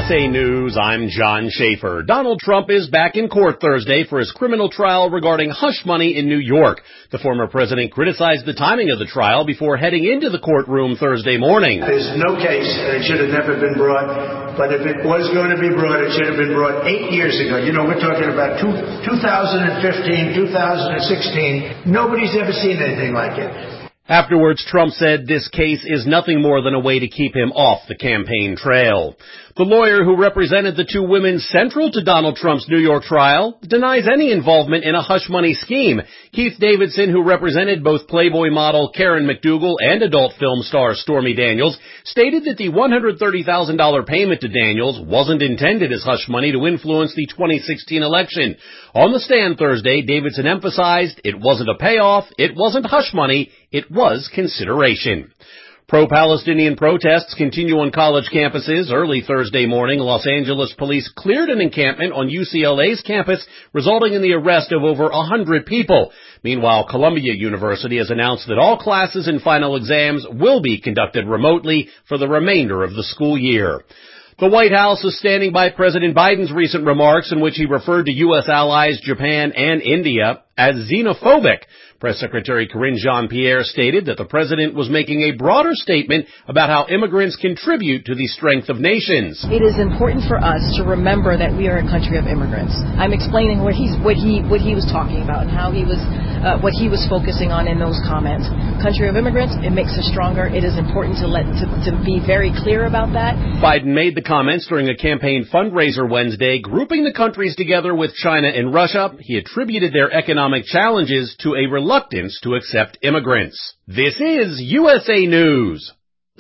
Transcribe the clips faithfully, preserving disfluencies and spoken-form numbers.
S A News, I'm John Schaefer. Donald Trump is back in court Thursday for his criminal trial regarding hush money in New York. The former president criticized the timing of the trial before heading into the courtroom Thursday morning. There's no case, and it should have never been brought, but if it was going to be brought, it should have been brought eight years ago. You know, we're talking about two, two thousand fifteen, two thousand sixteen. Nobody's ever seen anything like it. Afterwards, Trump said this case is nothing more than a way to keep him off the campaign trail. The lawyer who represented the two women central to Donald Trump's New York trial denies any involvement in a hush money scheme. Keith Davidson, who represented both Playboy model Karen McDougal and adult film star Stormy Daniels, stated that the one hundred thirty thousand dollars payment to Daniels wasn't intended as hush money to influence the twenty sixteen election. On the stand Thursday, Davidson emphasized it wasn't a payoff, it wasn't hush money, it was consideration. Pro-Palestinian protests continue on college campuses. Early Thursday morning, Los Angeles police cleared an encampment on U C L A's campus, resulting in the arrest of over one hundred people. Meanwhile, Columbia University has announced that all classes and final exams will be conducted remotely for the remainder of the school year. The White House is standing by President Biden's recent remarks in which he referred to U S allies Japan and India as xenophobic. Press Secretary Karine Jean-Pierre stated that the president was making a broader statement about how immigrants contribute to the strength of nations. It is important for us to remember that we are a country of immigrants. I'm explaining what he's what he what he was talking about and how he was uh, what he was focusing on in those comments. Country of immigrants, it makes us stronger. It is important to let to, to be very clear about that. Biden made the comments during a campaign fundraiser Wednesday, grouping the countries together with China and Russia. He attributed their economic challenges to a reluctance to accept immigrants. This is U S A News.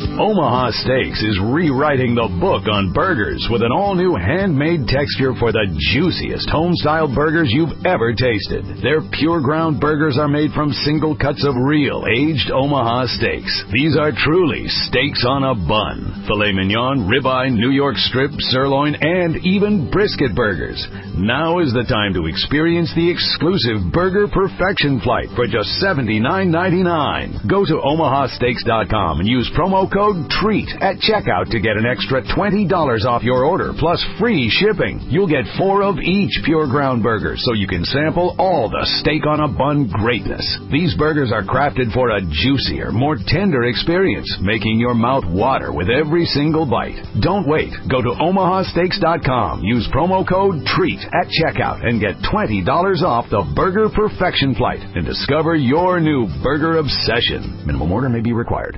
Omaha Steaks is rewriting the book on burgers with an all-new handmade texture for the juiciest home-style burgers you've ever tasted. Their pure ground burgers are made from single cuts of real, aged Omaha steaks. These are truly steaks on a bun. Filet mignon, ribeye, New York strip, sirloin, and even brisket burgers. Now is the time to experience the exclusive Burger Perfection Flight for just seventy-nine ninety-nine. Go to omaha steaks dot com and use promo code TREAT at checkout to get an extra twenty dollars off your order, plus free shipping. You'll get four of each pure ground burger, so you can sample all the steak on a bun greatness. These burgers are crafted for a juicier, more tender experience, making your mouth water with every single bite. Don't wait. Go to omaha steaks dot com, use promo code TREAT at checkout, and get twenty dollars off the Burger Perfection Flight and discover your new burger obsession. Minimum order may be required.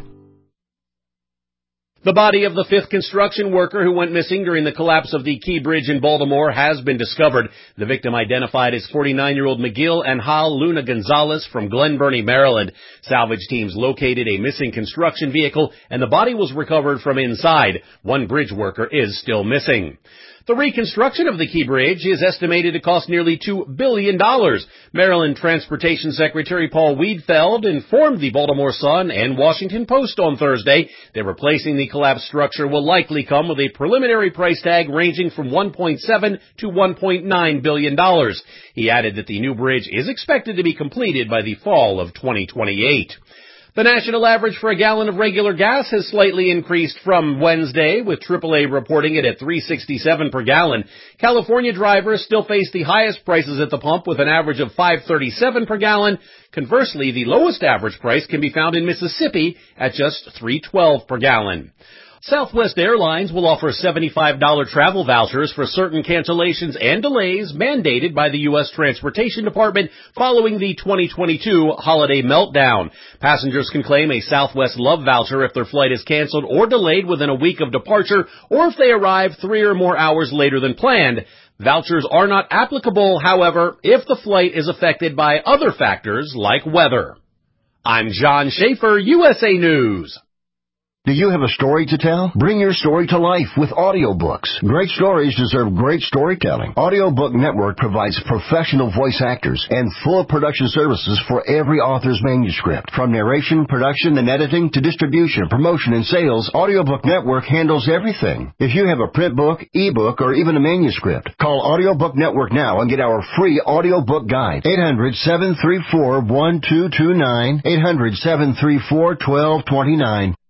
The body of the fifth construction worker who went missing during the collapse of the Key Bridge in Baltimore has been discovered. The victim identified as forty-nine-year-old McGill and Hal Luna Gonzalez from Glen Burnie, Maryland. Salvage teams located a missing construction vehicle, and the body was recovered from inside. One bridge worker is still missing. The reconstruction of the Key Bridge is estimated to cost nearly two billion dollars. Maryland Transportation Secretary Paul Wiedfeld informed the Baltimore Sun and Washington Post on Thursday that replacing the collapsed structure will likely come with a preliminary price tag ranging from one point seven to one point nine billion dollars. He added that the new bridge is expected to be completed by the fall of twenty twenty-eight. The national average for a gallon of regular gas has slightly increased from Wednesday, with triple A reporting it at three sixty-seven per gallon. California drivers still face the highest prices at the pump with an average of five thirty-seven per gallon. Conversely, the lowest average price can be found in Mississippi at just three twelve per gallon. Southwest Airlines will offer seventy-five dollars travel vouchers for certain cancellations and delays mandated by the U S Transportation Department following the twenty twenty-two holiday meltdown. Passengers can claim a Southwest Love voucher if their flight is canceled or delayed within a week of departure, or if they arrive three or more hours later than planned. Vouchers are not applicable, however, if the flight is affected by other factors like weather. I'm John Schaefer, U S A News. Do you have a story to tell? Bring your story to life with audiobooks. Great stories deserve great storytelling. Audiobook Network provides professional voice actors and full production services for every author's manuscript. From narration, production, and editing to distribution, promotion, and sales, Audiobook Network handles everything. If you have a print book, ebook, or even a manuscript, call Audiobook Network now and get our free audiobook guide. eight hundred, seven three four, one two two nine, eight hundred, seven three four, one two two nine.